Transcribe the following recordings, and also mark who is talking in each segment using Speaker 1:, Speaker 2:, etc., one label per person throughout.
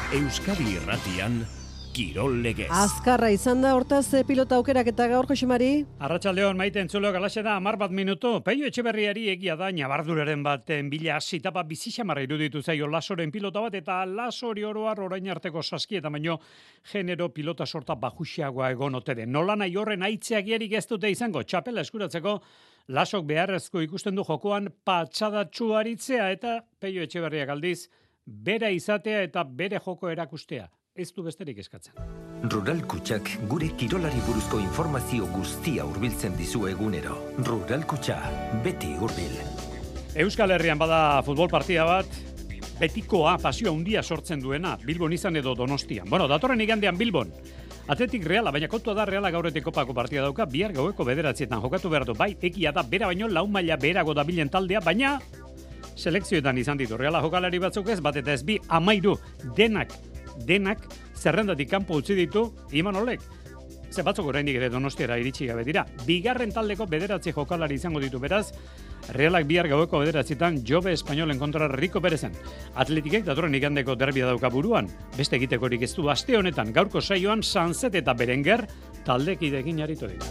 Speaker 1: Euskadi Irratian Kirol Legez.
Speaker 2: Azkarra izan da hortaz pilota aukerak eta gaur Josemari.
Speaker 3: Arratsaldeon Maite entzuleo galaxe da 10 minutu. Peio Etxeberriari egia da nabarduraren baten bila hasitapa bizixamarra iruditu zaio Lasoren pilota bat eta Lasori oroar orain arteko saskieta baino genero pilota sorta bajuxiagoa egon ote den. Nolanahi horren aitzeagiarik ez dute izango txapela eskuratzeko Lasok beharrezko ikusten du jokoan patxadatsu aritzea eta Peio Etxeberriak aldiz bera izatea eta bere joko erakustea. Ez du besterik eskatzen.
Speaker 4: Rural Kutxak gure kirolari buruzko informazio guztia hurbiltzen dizu egunero. Rural Kutxa, beti hurbil.
Speaker 3: Euskal Herrian bada futbol partida bat, betikoa pasio handia sortzen duena, Bilbon izan edo Donostian. Bueno, datorren igandean Bilbon. Atletik Reala, baina kontua da Reala gaurretik kopako partida dauka, bihar gaueko 9:00 jokatu behar du. Bai, egia da, bera baino 4 maila beherago dabilen taldea, baina selekzioetan izan ditu. Reala jokalari batzuk ez, bat eta ez bi, 13 denak zerrendatik kanpo utzi ditu Imanolek. Ze batzuk oraindik ere Donostiara iritsi gabe dira. Bigarren taldeko 9 jokalari izango ditu beraz. Realak bihar gaueko 9:00 Jobe Espainolen kontra Rico Perezen. Atletikek datorren igandeko derbia dauka buruan. Beste egitekorik ez du aste honetan gaurko saioan Sanzet eta Berenguer taldekideekin aritu dira.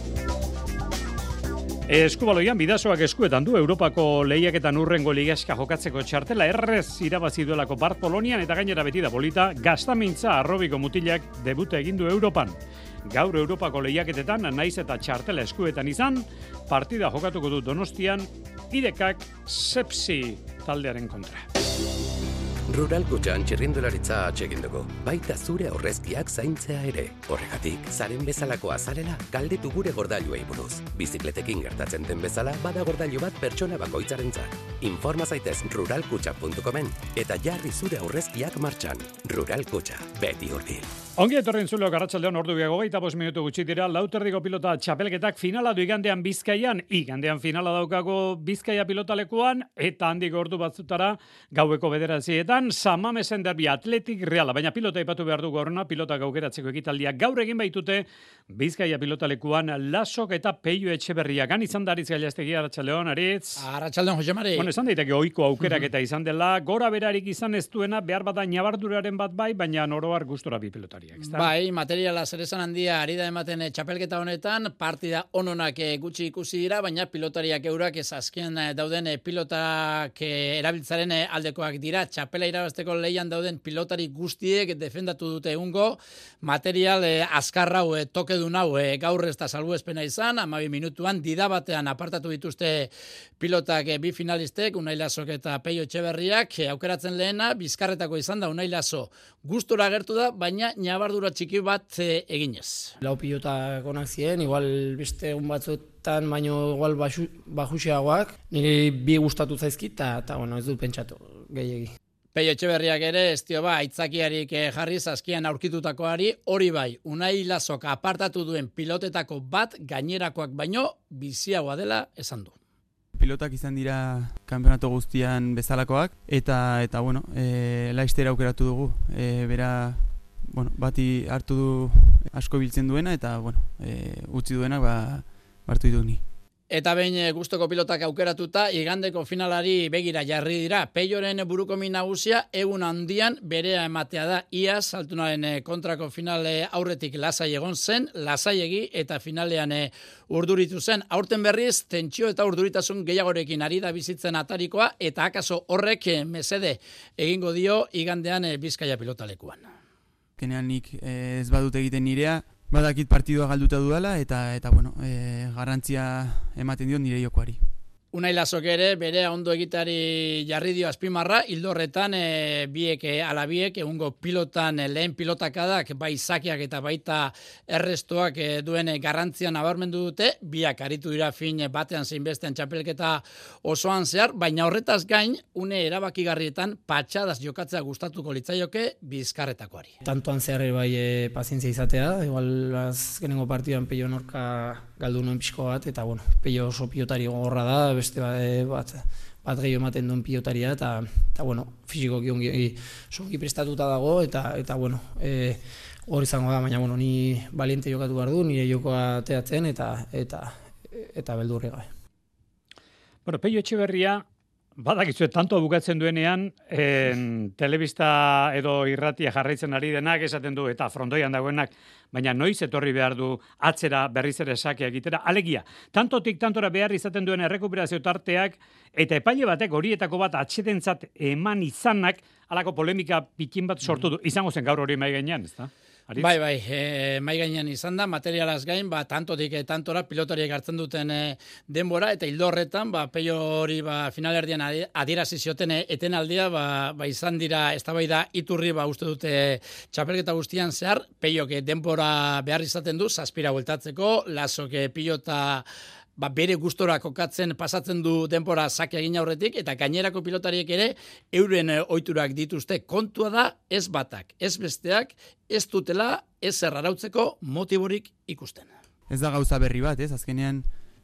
Speaker 3: Eskubaloian Bidasoak eskuetan du Europako lehiaketan urrengo ligaska jokatzeko txartela errez irabazi duelako Bart Polonian eta gainera beti da polita Gaztamintza arrobiko mutilak debuta egin du Europan. Gaur Europako lehiaketetan naiz eta txartela eskuetan izan, partida jokatuko du Donostian Idekak Sepsi taldearen kontra.
Speaker 5: Rural Kutxan txirrindularitza atsegin dugu, baita zure aurrezkiak zaintzea ere. Horregatik, zaren bezalakoa zarela, galdetu gure gordailuei buruz. Bizikletekin gertatzen den bezala, bada gordailu bat pertsona bakoitzarentzat. Informa zaitez ruralkutxa.comen eta jarri zure aurrezkiak martxan. Rural Kutxa, beti hurbil.
Speaker 3: Ongi etorri entzuleok arratsaldeon ordu biago 25 minutu gutxi dira, Lauterdiko pilota txapelketak finala du igandean Bizkaian, finala daukago Bizkaia pilotalekuan, eta handik ordu batzutara gaueko 9:00 San Mamesen derbia Atletik Reala, baina pilota ipatu behar du gaurna, pilota gaukeratzeko ekitaldia gaur egin baitute Bizkaia pilotalekuan Lasok eta Peio Etxeberria. Gan izan da Aritz Gailastegi, arratsaldeon Aritz.
Speaker 6: Arratsaldeon Josemari.
Speaker 3: Bueno, esan daiteke ohiko aukerak eta izan dela, gora berarik izan ez duena, behar bada nabarduraren bat bai, baina oroar gustora bi pilotari.
Speaker 6: Bai, materiala zeresan handia ari da ematen txapelketa honetan, partida ononak gutxi ikusi dira, baina pilotariak eurak azken dauden pilotak erabiltzaren aldekoak dira. Txapela irabazteko leian dauden pilotari guztiek defendatu dute egungo, material azkar hau tokedun hau gaur ez da salbuespena izan, 12 minutuan dida batean apartatu dituzte pilotak bi finalistek, Unai Lasok eta Peio Etxeberriak, aukeratzen lehena, Bizkarretako izan da Unai Laso. Gustora agertu da, baina nabardura txiki bat eginez.
Speaker 7: Lau pilotak onak ziren, igual beste egun batzuetan, baino igual bajuxeagoak. Niri bi gustatu zaizkit, eta bueno, ez dut pentsatu gehiegi.
Speaker 6: Peio Etxeberriak ere, ez dio aitzakiarik jarri zazkian aurkitutakoari, hori bai, Unai Lasok apartatu duen pilotetako bat gainerakoak baino biziagoa dela esan du.
Speaker 8: Pilotak izan dira kanpeonato guztian bezalakoak, eta bueno, laiztera aukeratu dugu. Bera, bueno, bati hartu du asko biltzen duena, eta bueno, utzi duenak hartu ditu ni.
Speaker 6: Eta behin gustoko pilotak aukeratuta, igandeko finalari begira jarri dira. Peioren burukomin nagusia egun handian berea ematea da. Iaz, Altunaren kontrako finale aurretik lasai egon zen, lasaiegi eta finalean urduritu zen. Aurten berriz, tentsio eta urduritasun gehiagorekin ari da bizitzen atarikoa, eta akaso horrek mesede egingo dio igandean Bizkaia pilotalekuan.
Speaker 8: Kenean nik ez badut egiten nirea, badakit partidua galduta dudala eta bueno, garrantzia ematen dio nire jokoari.
Speaker 6: Unai Lasok ere bere ondo egitari jarri dio azpimarra, ildo horretan biek egungo pilotan lehen pilotakadak bai zakiak eta baita errestoak duen garrantzia nabarmendu dute, biak aritu dira fin batean zein bestean txapelketa osoan zehar, baina horretaz gain une erabakigarrietan patxadaz jokatzea gustatuko litzaioke Bizkarretakoari.
Speaker 7: Tantoan zehar bai pazientzia izatea, igual azkenengo partiduan Peio norka galdu nuen pixko bat, eta bueno, Peio oso pilotari gogorra da, beste bat gehiago ematen duen pilotaria, eta bueno, fisikoki ongi prestatuta dago, eta bueno, hor izango da, baina bueno, ni valiente jokatu behar du, nire jokoa teatzen, eta beldurri gabe.
Speaker 3: Bueno, Peio Etxeberria Badakizue, tanto bukatzen duenean, telebista edo irratia jarraitzen ari denak esaten du, eta frontoian dagoenak, baina noiz etorri behar du atzera berriz ere sakea egitera. Alegia, tantotik tantora behar izaten duen errekuperazio tarteak, eta epaile batek horietako bat atxedentzat eman izanak, halako polemika pikin bat sortu du. Izango zen gaur hori mai gainean, ez da?
Speaker 6: Bai, mai gainean izan da, materialaz gain, tantotik tantora pilotariek hartzen duten denbora, eta hildo horretan, peio hori finalerdian adierazi zioten etenaldia, izan dira, eztabaida iturri, uste dute txapelketa guztian zehar, peiok denbora behar izaten du, zazpira bueltatzeko, Lasok pilota bere gustora kokatzen pasatzen du denbora sake egin aurretik, eta gainerako pilotariek ere euren ohiturak dituzte. Kontua da ez batak, ez besteak, ez dutela ez arautzeko motiborik ikusten.
Speaker 8: Ez da gauza berri bat, ez? Azkenean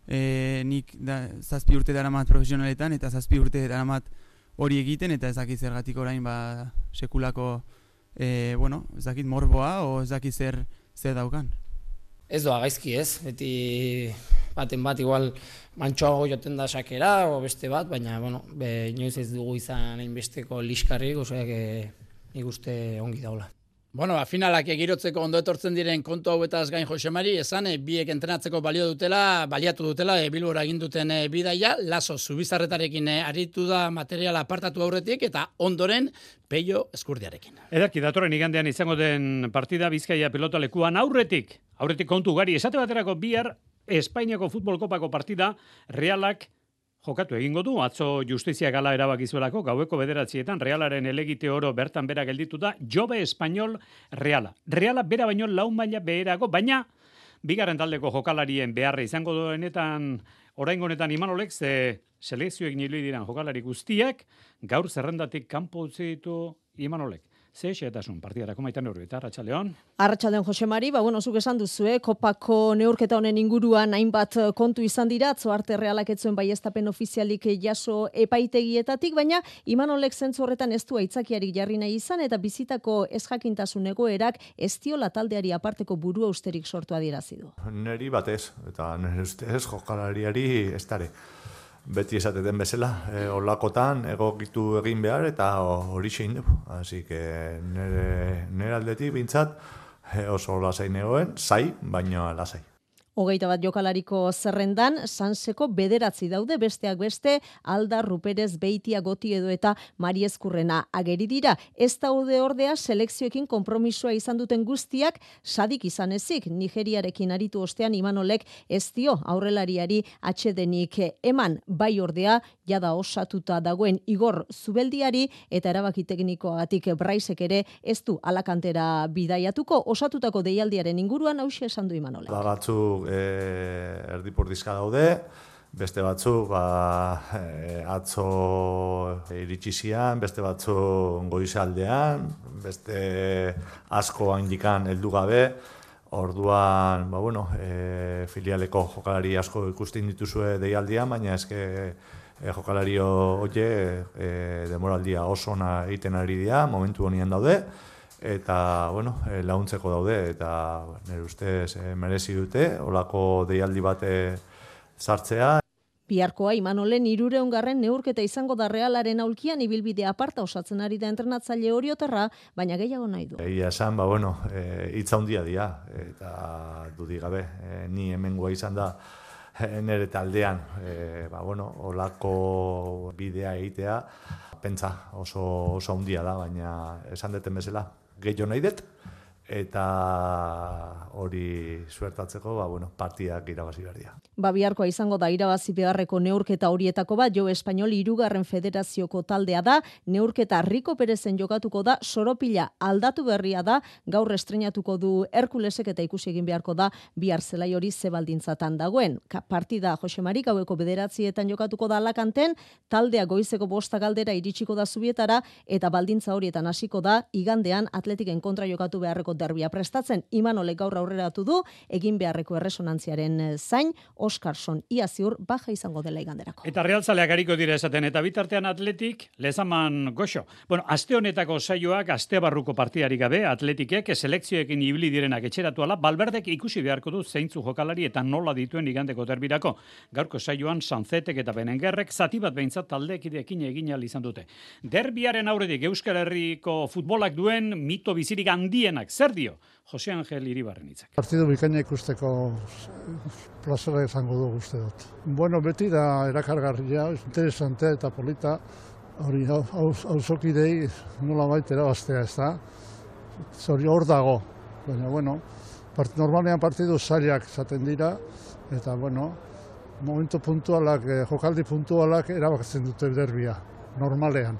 Speaker 8: nik 7 urte daramat profesionaletan eta 7 urte daramat hori egiten, eta ez dakit zergatik orain sekulako ez dakit morboa o ez dakit zer daukan.
Speaker 7: Ez doa gaizki, ez? Beti baten bat igual mantxoago joten da sakera o beste bat, baina inoiz ez dugu izan hainbesteko liskarrik, osoak nik uste ongi daula.
Speaker 6: Finalak girotzeko ondo etortzen diren kontu hauetaz gain Josemari, esan biek entrenatzeko baliatu dutela Bilbora egin duten bidaia, Laso Zubizarretarekin aritu da materiala apartatu aurretik, eta ondoren Peio Eskurdiarekin.
Speaker 3: Ederki, datorren igandean izango den partida Bizkaia pelota lekuan aurretik kontu ugari, esate baterako bihar Espainiako Futbol Kopako partida Realak jokatu egingo du, atzo Justizia Gala erabakizuelako, gaueko 9:00 Realaren elegite oro bertan bera gelditu da, Jobe Espainol Reala. Reala bera baino 4 maila beherago, baina bigarren taldeko jokalarien beharra izango duenetan, oraingo honetan Imanolek, selekzioek niloi diran jokalari guztiak, gaur zerrendatik kanpo utzi ditu Imanolek. Ze xehetasun partidarako Maitan Urbieta, Arratsaldeon.
Speaker 2: Arratsaldeon Josemari, zuk esan duzu, kopako neurketa honen inguruan hainbat kontu izan dira, atzo arte Realak ez zuen baieztapen ofizialik jaso epaitegietatik, baina Imanolek zentzu horretan ez du aitzakiarik jarri nahi izan, eta bizitako ezjakintasun egoerak ez diola taldeari aparteko burua usterik sortu adierazi du.
Speaker 9: Neri batez, eta nire ustez jokalariari ez dare. Beti esateten bezala, olakotan egokitu egin behar eta hori zein dugu. Así que nire aldetik bintzat oso lasai negoen, baina lasai.
Speaker 2: 21 jokalariko zerrendan, Sanseko 9 daude, besteak beste, Alda, Ruperez, Beitia, Goti edo eta Mari Ezkurrena ageri dira. Ez daude ordea selekzioekin konpromisoa izan duten guztiak sadik izan ezik. Nigeriarekin aritu ostean Imanolek ez dio aurrelariari atsedenik eman. Bai ordea, jada osatuta dagoen Igor Zubeldiari eta erabaki teknikoagatik Braisek ere ez du alakantera bidaiatuko. Osatutako deialdiaren inguruan hauxe esan du Imanolek.
Speaker 9: Batzuk erdipurdizka daude, beste batzuk atzo iritsi zian, beste batzuk goizaldean, beste asko handikan heldu gabe. Orduan, filialeko jokalari asko ikusten dituzue deialdian, baina eske jokalario hoie demoraldia oso ona egiten ari dira, momentu honian daude. Eta, laguntzeko daude, eta nire ustez merezi dute, olako deialdi bate sartzea.
Speaker 2: Biharkoa Imanolen 300. neurketa izango da Realaren aulkian, ibilbide aparta osatzen ari da entrenatzaile Oriotarra, baina gehiago nahi du.
Speaker 9: Egia esan, hitza handia dira, eta dudik gabe, ni hemengoa izan da nire taldean, olako bidea egitea, pentsa oso handia da, baina esan deten bezala. Gehiago nahi dut, eta hori suertatzeko, partidak irabazi behar dira.
Speaker 2: Biharkoa izango da irabazi beharreko neurketa horietako bat, Jobe Espainol 3. federazioko taldea da, neurketa Riko Perezen jokatuko da, Soropila aldatu berria da, gaur estrenatuko du Herkulesek eta ikusi egin beharko da, bihar zelai hori ze baldintzatan dagoen. Partida Josemari gaueko 9:00 jokatuko da Alakanten, taldea goizeko 5 galdera iritsiko da Zubietara, eta baldintza horietan hasiko da, igandean Atletiken kontra jokatu beharreko derbia prestatzen. Imanolek gaur aurreratu du, egin beharreko erresonantziaren zain, Oskarson ia ziur baja izango dela iganderako.
Speaker 3: Eta realzaleak hariko dira esaten, eta bitartean Atletik, lezaman goxo. Bueno, aste honetako saioak, aste barruko partidarik gabe, Atletikek selekzioekin ibili direnak etxeratu ala, Balberdek ikusi beharko du zeintzu jokalari eta nola dituen igandeko derbirako. Gaurko saioan Sanzetek eta Benengerrek zati bat behintzat taldekideekin egin ahal izan dute. Derbiaren aurretik Euskal Herriko futbolak duen mito bizirik handienak, zer dio? Jose Angel Iribarren hitzak.
Speaker 10: Partidu bikaina ikusteko plazera izango du uste dut. Bueno, beti da erakargarria, interesante eta polita, hori auzokidei nola baitera bastea, ez da? Hori hor dago, baina, bueno, normalean partidu zailak zaten dira, eta, bueno, momentu puntualak, jokaldi puntualak erabakitzen dute derbia, normalean.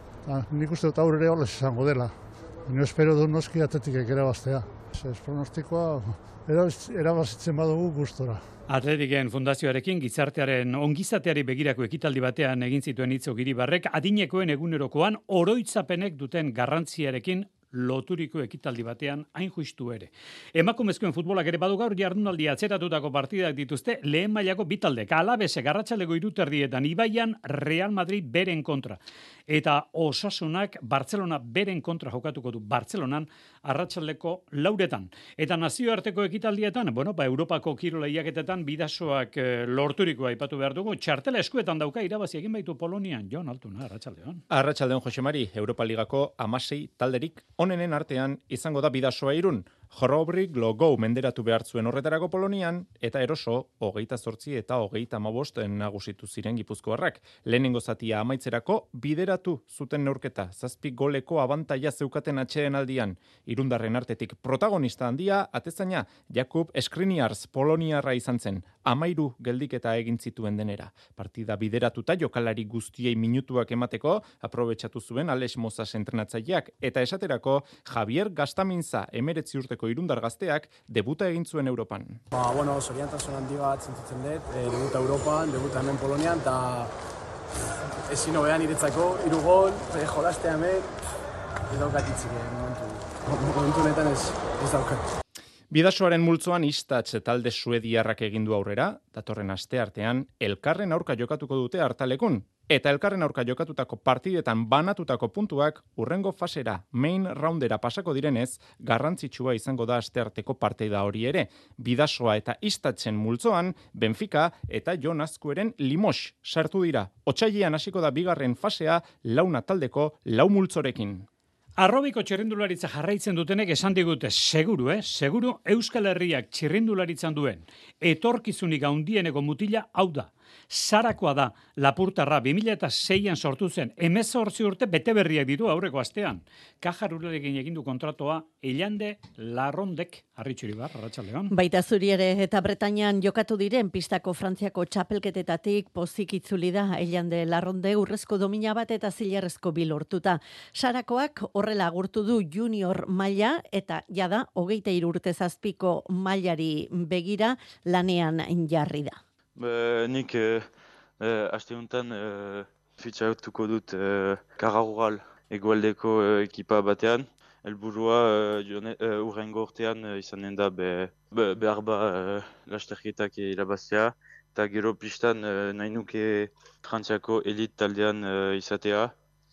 Speaker 10: Nik uste dut aurre hola izango dela. No espero du noski Atletikek erabaztea. Ez pronostikoa erabazitzen badugu gustora.
Speaker 3: Atletiken fundazioarekin gizartearen ongizateari begirako ekitaldi batean egin zituen Itzok Iribarrek adinekoen egunerokoan oroitzapenek duten garrantziarekin loturiko ekitaldi batean hain justu ere. Emakumezkoen futbolak ere badu gaur jardunaldi atzeratutako partidak dituzte lehen mailako bitaldek. Alabese arratsaldeko 3:00 Ibaian Real Madrid beren kontra. Eta Osasunak Barcelona beren kontra jokatuko du Bartzelonan arratsaldeko 4:00. Eta nazioarteko ekitaldietan, Europako kirol lehiaketetan bidasoak lorturikoa aipatu behar dugu. Txartela eskuetan dauka irabazi egin baitu Polonian. Jon Altuna, arratsaldeon.
Speaker 11: Arratsaldeon Jose Mari, Europa Ligako 16 talderik onenen artean izango da bidasoa Irun. Jorobrik Glogou menderatu behar zuen horretarako Polonian, eta eroso 28 eta 35 nagusitu ziren Gipuzkoarrak. Lehenengo zatia amaitzerako bideratu zuten neurketa, 7 goleko abantaila zeukaten atxeen aldian. Irundarren artetik protagonista handia, atezaina Jakub Skriniars Poloniarra izan zen, 13 geldiketa egin zituen denera. Partida bideratuta jokalari guztiei minutuak emateko, aprobetxatu zuen Alex Mozas entrenatzaileak, eta esaterako Javier Gastaminza 19 urteko irundar gazteak debuta egin zuen Europan.
Speaker 12: Zoriantasun handi bat sentitzen dut, debuta Europan, debuta hemen Polonian, eta ezin hobean iretzako, 3 gol, jolastea hemen, ez daukatitzik momentu honetan ez daukat.
Speaker 11: Bidasoaren multzoan istatz talde suediarrak egindu aurrera, datorren aste artean, elkarren aurka jokatuko dute hartalekun. Eta elkarren aurka jokatutako partidetan banatutako puntuak urrengo fasera, main roundera pasako direnez, garrantzitsua izango da astearteko partida hori ere. Bidasoa eta istatzen multzoan, Benfica eta Jon Azkueren Limoges sartu dira. Otsailean hasiko da bigarren fasea, 4 taldeko 4 multzorekin.
Speaker 3: Arrobiko txirrindularitza jarraitzen dutenek esan digute, seguru Euskal Herriak txirrindularitzan duen etorkizunik handieneko mutila hau da. Sarakoa da, Lapurtarra 2006an sortu zen, 18 urte bete berriak ditu aurreko astean. Kajar Urarekin egin du kontratoa Elande Larrondek, Arritxuribar, arratsaldeon.
Speaker 13: Baita zuri ere eta Bretañan jokatu diren pistako Frantziako txapelketetatik pozik itzuli da Elande Larronde urrezko domina bat eta zilarrezko bi lortuta. Sarakoak horrela agurtu du junior maila eta jada 23 urte zazpiko mailari begira lanean jarri da.
Speaker 14: Nik aste honetan fitxatuko dut Karaural egoaldeko ekipa batean. Helburua urrengo urtean izanen da behar lasterketak irabaztea. Eta gero pistan nahi nuke Frantziako elit taldean izatea.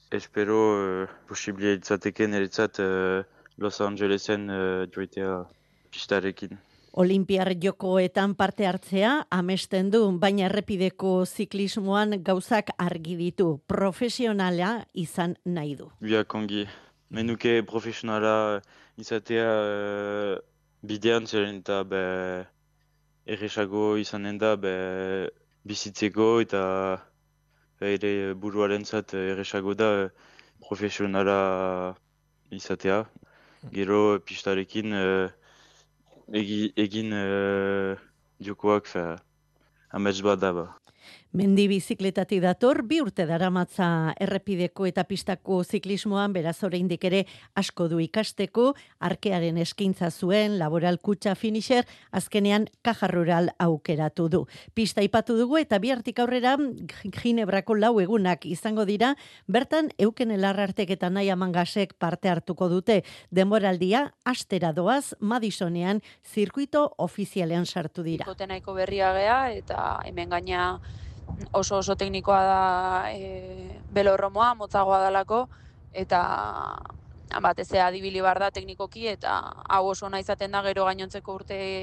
Speaker 14: Espero posiblia itzateke niretzat Los Angelesen joitea pistarekin.
Speaker 13: Olimpiar jokoetan parte hartzea amesten du, baina errepideko ziklismoan gauzak argi ditu. Profesionala izan nahi du.
Speaker 14: Biak ongi. Menuke profesionala izatea bidean zeren eta erresago izanen da bizitzeko eta ere buruarentzat erresago da profesionala izatea. Gero pistarekin egin jokoak amets bat daba.
Speaker 13: Mendi bizikletatik dator, 2 urte daramatza errepideko eta pistako ziklismoan, beraz oraindik ere asko du ikasteko, arkearen eskaintza zuen, Laboral Kutxa finisher, azkenean Caja Rural aukeratu du. Pista aipatu dugu eta bihartik aurrera Ginebrako 4 egunak izango dira, bertan Euken Larrartek eta Naia Mangasek parte hartuko dute. Denboraldia astera doaz Madisonean zirkuito ofizialean sartu dira.
Speaker 15: Nahiko berria gea eta hemen gaina oso teknikoa da belorromoa, motzagoa dalako, eta batez adibili bar da teknikoki, eta hau oso ona izaten da gero gainontzeko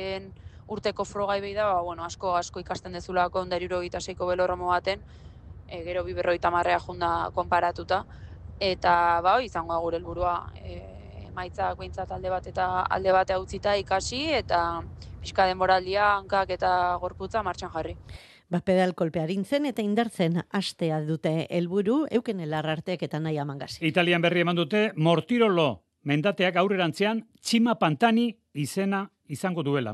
Speaker 15: urteko frogai behi da, asko ikasten dezulako 176ko belorromo baten, gero 250 junda konparatuta, eta izango da gure helburua, emaitzak behintzat alde bat eta alde batea utzita ikasi, eta pixka denboraldia, hankak eta gorputza martxan jarri.
Speaker 13: Pedal kolpearintzen eta indartzen astea dute helburu Euken Larrartek eta Naia Mangasi.
Speaker 3: Italian berri eman dute Mortirolo mendateak aurrerantzean Txima Pantani izena izango duela.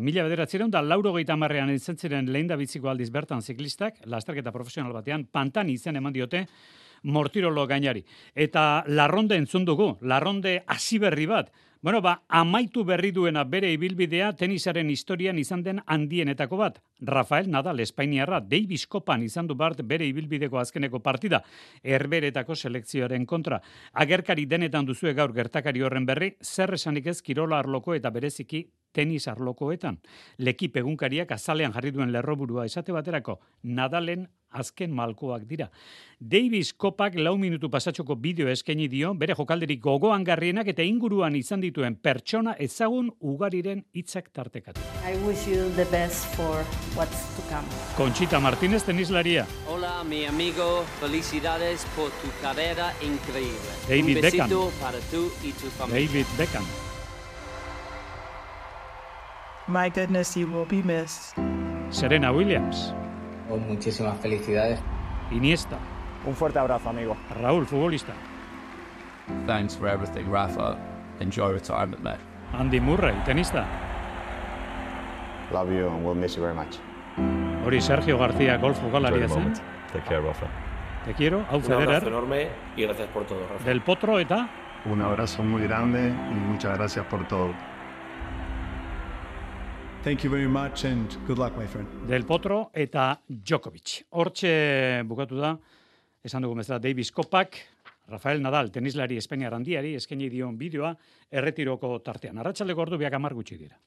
Speaker 3: 1980ean izan ziren lehendabiziko aldiz bertan ziklistak, lasterketa profesional batean Pantani izen eman diote Mortirolo gainari. Eta Larronde entzun dugu, Larronde hasi berri bat. Amaitu berri duena bere ibilbidea tenisaren historian izan den handienetako bat. Rafael Nadal Espainiarra Davis Kopan izan du bart bere ibilbideko azkeneko partida, Herberetako selekzioaren kontra. Agerkari denetan duzue gaur gertakari horren berri, zer esanik ez kirola arloko eta bereziki tenis arlokoetan. Lekip egunkariak azalean jarri duen lerroburua esate baterako, Nadalen azken malkoak dira. Davis Kopak 4 minutu pasatxoko bideo eskaini dio, bere jokalderik gogoan garrienak eta inguruan izan dituen pertsona ezagun ugariren hitzak tartekatu.
Speaker 16: I wish you the best for what's to come.
Speaker 3: Conchita Martínez, tenislaria.
Speaker 17: Hola, mi amigo, felicidades por tu carrera increíble.
Speaker 3: David
Speaker 17: Un besito
Speaker 3: Beckham.
Speaker 17: para tú y tu familia.
Speaker 3: David Beckham.
Speaker 18: My goodness, you will be missed.
Speaker 3: Serena Williams.
Speaker 19: Muchísimas felicidades.
Speaker 3: Iniesta.
Speaker 20: Un fuerte abrazo, amigo.
Speaker 3: Raúl, futbolista.
Speaker 21: Thanks for everything, Rafa. Enjoy retirement, mate.
Speaker 3: Andy Murray, tenista.
Speaker 22: Love you and we'll miss you very much.
Speaker 3: Hori Sergio García, golf jokalaria zen.
Speaker 22: Take care, Rafa.
Speaker 3: Te quiero. Hau
Speaker 23: Un
Speaker 3: Federer.
Speaker 23: abrazo enorme y gracias por todo, Rafa.
Speaker 3: Del Potro eta
Speaker 22: Un abrazo muy grande y muchas gracias por todo.
Speaker 24: Thank you very much and good luck, my friend.
Speaker 3: Del Potro eta Djokovic. Hortxe bukatu da, esan dugu bezala Davis Kopak, Rafael Nadal, tenislari Espainiar handiari, eskaini dion bideoa, erretiroko tartean. Arratsaldeko ordu 10 gutxi dira.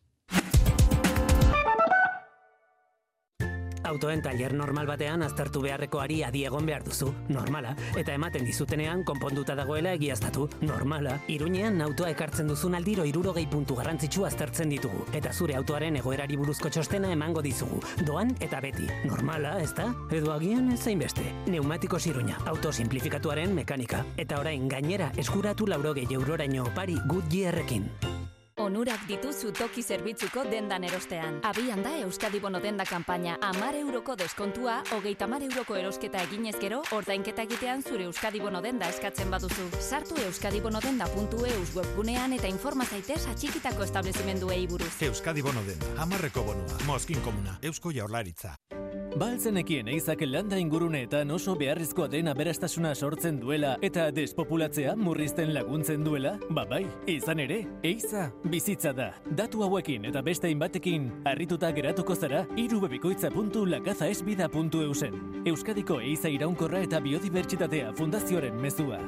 Speaker 25: Autoen tailer normal batean aztertu beharrekoari adi egon behar duzu, normala, eta ematen dizutenean konponduta dagoela egiaztatu, normala. Iruñean autoa ekartzen duzun aldiro 60 puntu garrantzitsu aztertzen ditugu, eta zure autoaren egoerari buruzko txostena emango dizugu. Doan eta beti, normala, ezta? Edo agian ez zainbeste. Neumatikos Iruña, auto simplifikatuaren mekanika, eta orain gainera eskuratu 80 euroraino opari Goodyearrekin.
Speaker 26: Onurak dituzu toki zerbitzuko dendan erostean. Abian da Euskadi Bono denda kanpaina. 10 euroko deskontua, 30 euroko erosketa eginez gero, ordainketa egitean zure Euskadi Bono denda eskatzen baduzu. Sartu euskadibonodenda.eus webgunean eta informa zaitez atxikitako establezimenduei buruz.
Speaker 27: Euskadi Bono denda, 10 bonua, Mozkin Komuna, Eusko Jaurlaritza.
Speaker 28: Baltzenekien eizak landa inguruneetan oso beharrezkoa den aberastasuna sortzen duela eta despopulatzea murrizten laguntzen duela? Bai, izan ere, eiza bizitza da. Datu hauekin eta beste hainbatekin harrituta geratuko zara irubebikoitza.lakazaesbida.eusen. Euskadiko eiza iraunkorra eta biodibertsitatea fundazioaren mezua.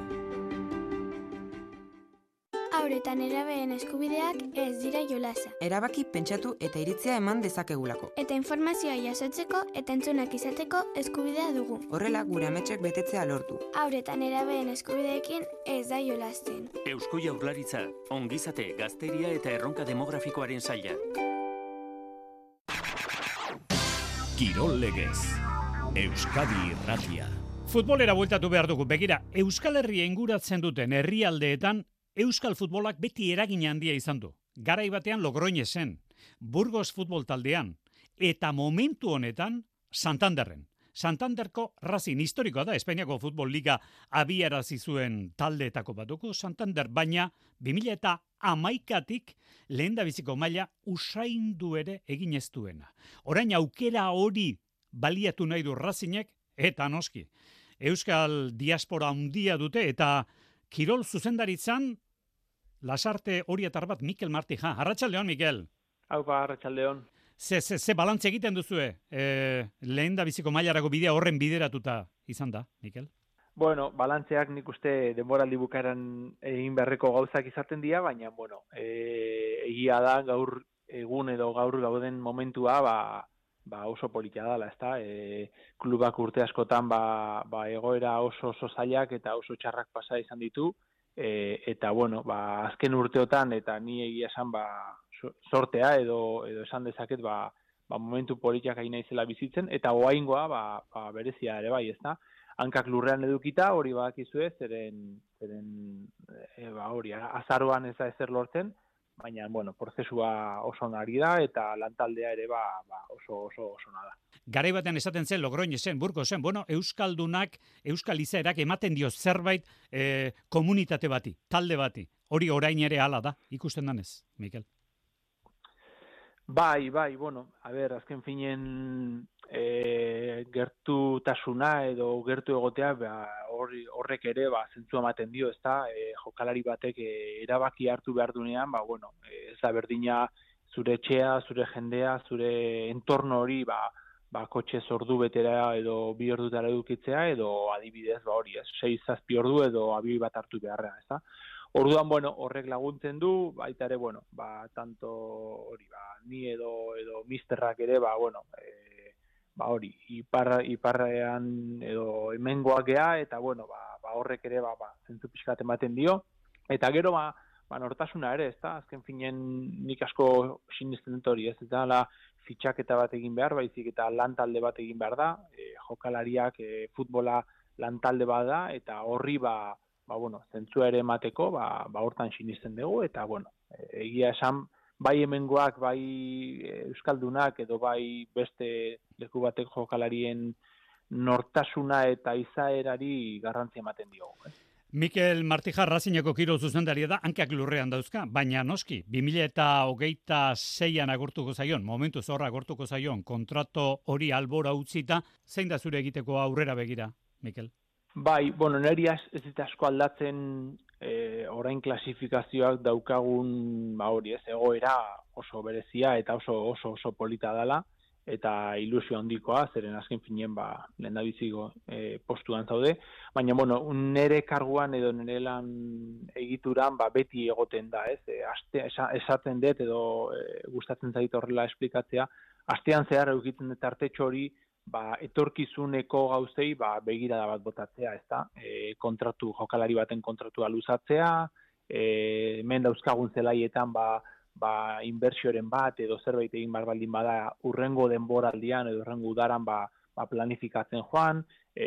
Speaker 29: Haur eta nerabeen eskubideak ez dira jolasa.
Speaker 30: Erabaki pentsatu eta iritzia eman dezakegulako.
Speaker 29: Eta informazioa jasotzeko eta entzunak izateko eskubidea dugu.
Speaker 30: Horrela gure ametxek betetzea lortu.
Speaker 29: Haur eta nerabeen eskubideekin ez da jolasten.
Speaker 28: Eusko Jaurlaritza, ongizate, gazteria eta erronka demografikoaren saila.
Speaker 1: Kirol legez. Euskadi Irratia.
Speaker 3: Futbolera bueltatu behar dugu. Begira, Euskal Herria inguratzen duten herrialdeetan Euskal futbolak beti eragin handia izan du. Garai batean Logroñesen, Burgos futbol taldean, eta momentu honetan Santanderren. Santanderko Racing historikoa da, Espainiako Futbol Liga abiarazi zuen taldeetako batuko Santander, baina 2011tik lehendabiziko maila usaindu ere egin ez duena. Orain aukera hori baliatu nahi du Racingek eta noski, Euskal diaspora handia dute, eta kirol zuzendaritzan, lasarte horietar bat Mikel Martija. Arratsaldeon, Mikel.
Speaker 2: Haupa, arratsaldeon.
Speaker 3: Ze balantze egiten duzue? Lehen da biziko mailarako bidea horren bideratuta izan da, Mikel?
Speaker 2: Bueno, balantzeak nik uste denboraldi bukaeran egin beharreko gauzak izaten dira, baina, bueno, egia da gaur egun edo gaur gauden momentua, oso politia dela, ezta? Klubak urte askotan, egoera oso zailak eta oso txarrak pasa izan ditu, eta, bueno, azken urteotan, eta ni egia esan, sortea edo esan dezaket, momentu politiak hain naizela bizitzen, eta oraingoa berezia ere bai, ezta? Hankak lurrean edukita, hori badakizue, zeren hori, azaroan ez da ezer lortzen, baina, bueno, prozesua oso onari da, eta lantaldea ere oso ona da.
Speaker 3: Garai batean esaten zen, Logroño zen, Burgos zen, bueno, Euskaldunak, Euskal izaerak ematen dio zerbait komunitate bati, talde bati. Hori orain ere hala da, ikusten danez, Mikel?
Speaker 2: Bai, bueno, azken finen gertutasuna edo gertu egotea horrek ere zentzua ematen dio, ezta? Jokalari batek erabaki hartu behar dunean, ez da berdina zure etxea, zure jendea, zure entorno hori, kotxe ordu betera edo 2 ordutara edukitzea, edo adibidez, 6-7 ordu edo abioi bat hartu beharra, ezta? Orduan, horrek laguntzen du, baita ere, tanto hori, ni edo misterrak ere, hori, iparrean edo hemengoak gea, eta, horrek ere, zentzu pixkat ematen dio. Eta gero, nortasuna ere, ezta? Azken finen nik asko sinesten dut hori, ez da, fitxaketa bat egin behar, baizik eta lantalde bat egin behar da, jokalariak futbola lantalde bat da, eta horri, zentzua ere emateko, hortan sinisten dugu, eta, egia esan, bai hemengoak, bai euskaldunak, edo bai beste leku batek jokalarien nortasuna eta izaerari garrantzia ematen diogu.
Speaker 3: Mikel Martija Razineko kirol zuzendaria da, hankak lurrean dauzka, baina noski, 2026an agortuko zaion, momentu zorra agortuko zaion, kontrato hori albora utzita, zein da zure egiteko aurrera begira, Mikel?
Speaker 2: Bai, neri ez dit asko aldatzen orain klasifikazioak daukagun egoera oso berezia eta oso polita dela, eta ilusio handikoa, zeren azken finen lehendabiziko postuan zaude, baina nere karguan edo nere lan egituran beti egoten da, esaten dut edo gustatzen zait horrela esplikatzea, astean zehar eukitzen dut artetxo hori etorkizuneko gauzei begirada bat botatzea, ezta? Jokalari baten kontratua luzatzea, hemen dauzkagun zelaietan inbertsioren bat edo zerbait egin behar baldin bada urrengo denboraldian edo urrengo udaran planifikatzen joan,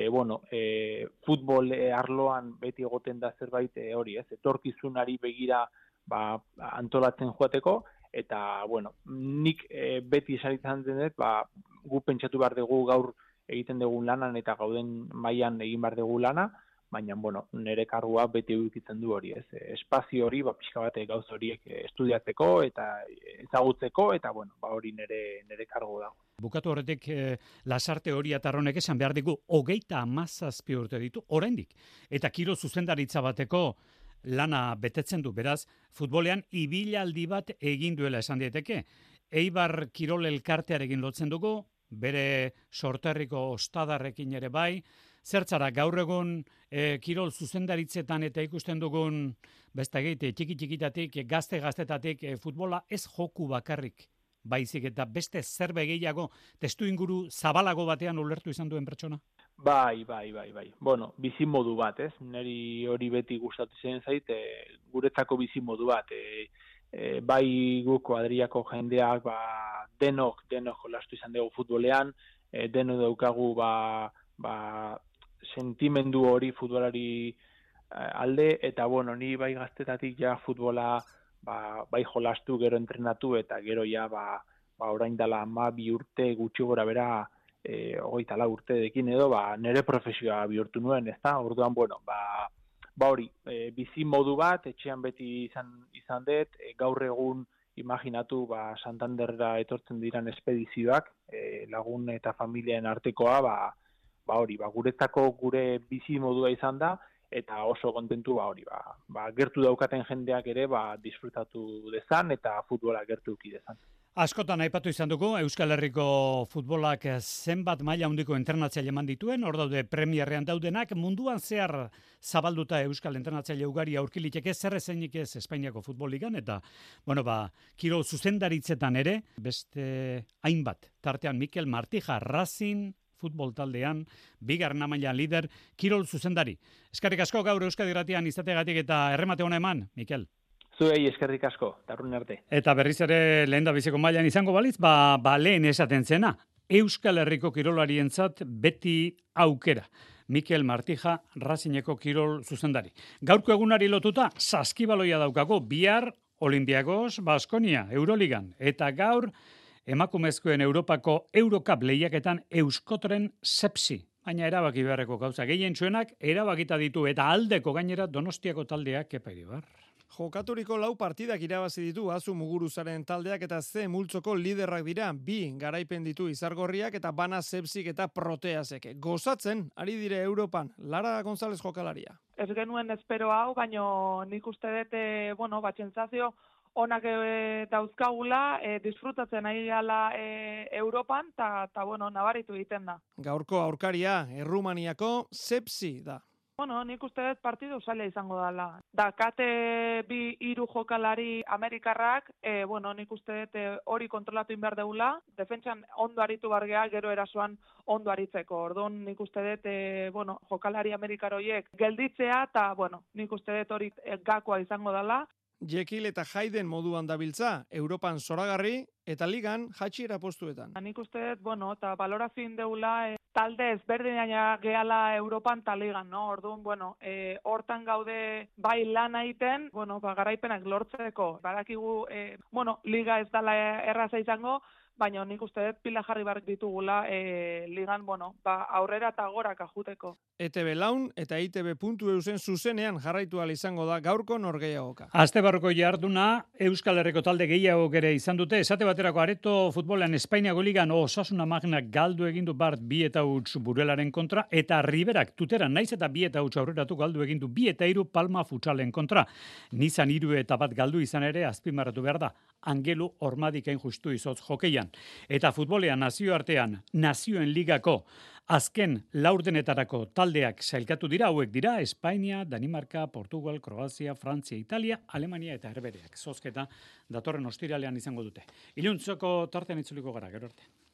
Speaker 2: futbol arloan beti egoten da zerbait hori, etorkizunari begira antolatzen joateko, eta, nik beti esaritzen dut, gu pentsatu behar dugu gaur egiten dugun lanan eta gauden mailan egin behar dugu lana, baina, nire kargua beti edukitzen du hori, espazio hori, pixka bat gauz horiek estudiatzeko eta ezagutzeko, eta, hori nire kargu dago.
Speaker 3: Bukatu horretik, lasarte hori atarronek esan behar digu, 37 urte ditu, oraindik, eta kirol zuzendaritza bateko lana betetzen du, beraz, futbolean ibilaldi bat egin duela esan dieteke. Eibar Kirol elkartearekin lotzen dugu, bere sorterriko ostadarrekin ere bai, zertzara gaur egun kirol zuzendaritzetan eta ikusten dugun, beste egite, txiki-txikitatik, gazte-gaztetatik futbola ez joku bakarrik, baizik eta beste zerbe gehiago, testu inguru zabalago batean ulertu izan duen pertsona?
Speaker 2: Bai. Bizimodu bat, ez? Neri hori beti gustatu zen zait, guretzako bizimodu bat. Bai guk kuadriako jendeak, denok jolastu izan dugu futbolean, denok daukagu sentimendu hori futbolari alde, eta ni bai gaztetatik ja futbola bai jolastu, gero entrenatu, eta gero ja orain dela 12 urte gutxi gora bera, 24 urteekin edo, nire profesioa bihurtu nuen, ezta? Orduan, hori, bizi modu bat, etxean beti izan dut, gaur egun imaginatu, Santanderra etortzen diran espedizioak, lagun eta familien artekoa, guretzako gure bizi modua izan da, eta oso kontentu gertu daukaten jendeak ere disfrutatu dezan eta futbola gertu uki dezan.
Speaker 3: Askotan aipatu izan dugu, Euskal Herriko futbolak zenbat maila handiko entrenatzaile eman dituen, hor daude premierrean daudenak, munduan zehar zabalduta Euskal entrenatzaile ugari aurki liteke, zer ezeinik ez Espainiako futboligan, eta, kirol zuzendaritzetan ere, beste hainbat, tartean Mikel Martija, Racing futbol taldean, bigarren mailan lider, kirol zuzendari. Eskerrik asko gaur Euskadi Irratian izategatik eta erremate hona eman, Mikel.
Speaker 2: Zuei eskerrik asko, tarrun arte.
Speaker 3: Eta berriz ere lehen da biziko mailan izango balitz, lehen esaten zena, Euskal Herriko kirolarientzat beti aukera. Mikel Martija, Racingeko kirol zuzendari. Gaurko egunari lotuta, saskibaloia daukago, bihar Olimpiakos, Baskonia, Euroligan, eta gaur emakumezkoen Europako Eurocup lehiaketan Euskotren sepsi. Baina erabaki beharreko gauza gehien txuenak, erabakita ditu eta aldeko gainera Donostiako taldeak Epaibar.
Speaker 4: Jokaturiko 4 partidak irabazi ditu Azu Muguruzaren taldeak eta ze multzoko liderrak dira, 2 garaipen ditu Izargorriak eta Bana Sepsik eta Proteasek. Gozatzen ari dire Europan, Lara González jokalaria.
Speaker 5: Ez genuen espero hau, baino nik uste dut, sentsazio onak dauzkagula, disfrutatzen ari gala Europan, eta nabaritu egiten da.
Speaker 4: Gaurko aurkaria, Errumaniako Sepsi da.
Speaker 5: Nik uste dut partidu zaila izango dela. Dakate 2 jokalari Amerikarrak, nik uste dut hori kontrolatu inbar deula, defentsan ondo aritu bargea, gero erasoan ondo aritzeko. Orduan nik uste dut, jokalari Amerikaroiek gelditzea, eta, nik uste dut hori gakoa izango dela.
Speaker 4: Jekyll eta Hayden moduan dabiltza, Europan zoragarri eta ligan jatxiera postuetan.
Speaker 5: Nik uste dut, eta balorazioin deula, talde ezberdina gehala Europan eta ligan, no? Orduan, hortan gaude bai lan egiten, garaipenak lortzeko. Badakigu, liga ez dela erraza izango, baina nik uste dut pila jarri barrik ditugula ligan, aurrera eta goraka juteko.
Speaker 4: ETB Laun eta ITB.eusen zuzenean jarraitu ahal izango da gaurko norgehiagoka.
Speaker 3: Astebarruko jarduna Euskal Herriko talde gehiago ere izan dute, esate baterako Areto futbolean Espainiako ligan Osasuna Magnak galdu egindu Bart 2-0 Burelaren kontra, eta Riberak Tuteran naiz eta 2-0 aurreratu galdu egindu 2-3 Palma Futsalen kontra. Nizan 3-1 galdu izan ere azpimarratu behar da, Angelu Ormadikain justu izotz jokeian. Eta futbolean nazioartean, nazioen ligako azken laurdenetarako taldeak sailkatu dira, hauek dira Espainia, Danimarka, Portugal, Kroazia, Frantzia, Italia, Alemania eta Herbereak. Zozketa datorren ostiralean izango dute. Iluntzoko tartean itzuliko gara, gero arte.